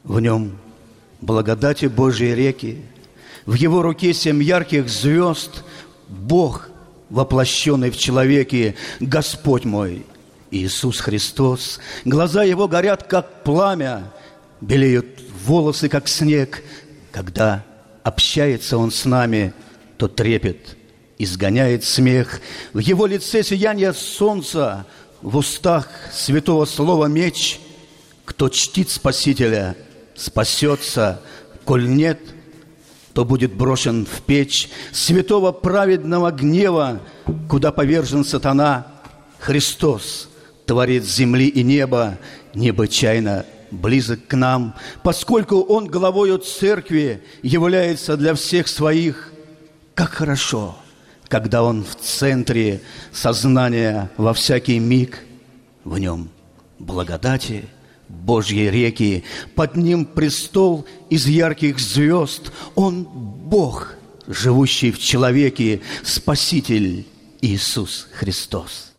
В нем благодати Божьей реки, в Его руке 7 ярких звезд, Бог, воплощенный в человеке, Господь мой, Иисус Христос. Глаза Его горят, как пламя, белеют волосы, как снег. Когда общается Он с нами, то трепет изгоняет смех. В Его лице сияние солнца, в устах святого слова меч. Кто чтит Спасителя, спасется, коль нет, то будет брошен в печь святого праведного гнева, куда повержен сатана. Христос, творец земли и неба, необычайно близок к нам, поскольку Он главою церкви является для всех своих. Как хорошо, когда Он в центре сознания во всякий миг. В Нем благодати Божьей реки, под Ним престол из ярких звезд. Он Бог, живущий в человеке, Спаситель Иисус Христос.